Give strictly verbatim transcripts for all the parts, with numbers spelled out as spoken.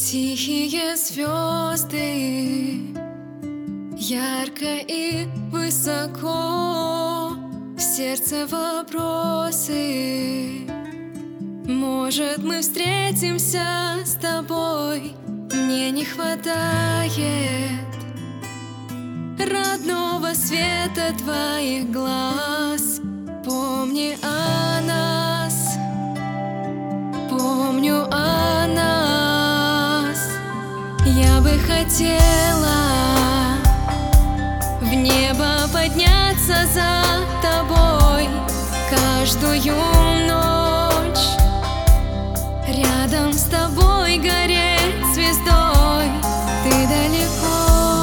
Тихие звезды, ярко и высоко, в сердце вопросы. Может, мы встретимся с тобой? Мне не хватает родного света твоих глаз. Помни о нас, помню о нас. Я бы хотела в небо подняться за тобой каждую ночь, рядом с тобой гореть звездой. Ты далеко,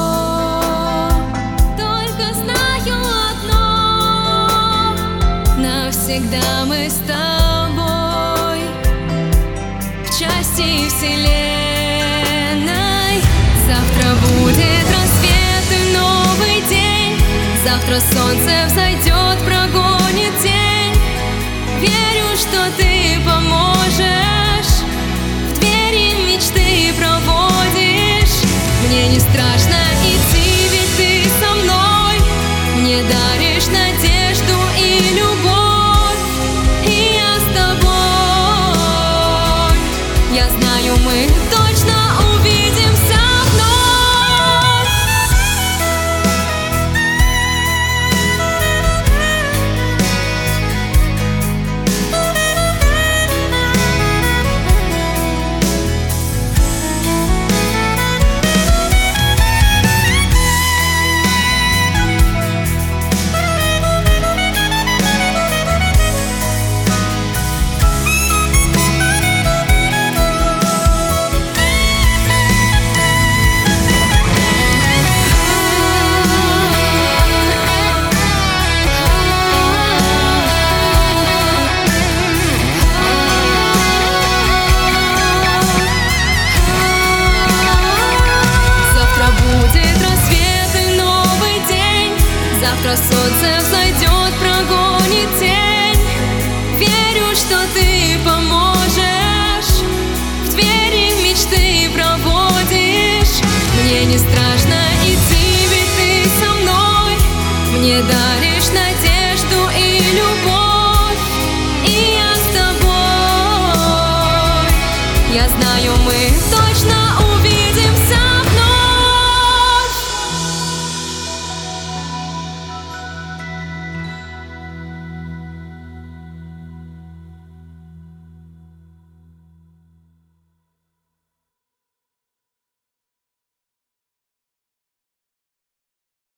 только знаю одно: навсегда мы с тобой в части вселенной. Завтра будет рассвет и новый день, завтра солнце взойдет, прогонит тень. Верю, что ты поможешь, в двери мечты проводишь. Мне не страшно идти, ведь ты со мной. Мне даришь надежду и любовь, и я с тобой. Я знаю, мы точно увидимся вновь. Завтра солнце взойдет, прогонит тень. Верю, что ты поможешь, в двери мечты проводишь. Мне не страшно идти, ведь ты со мной. Мне даришь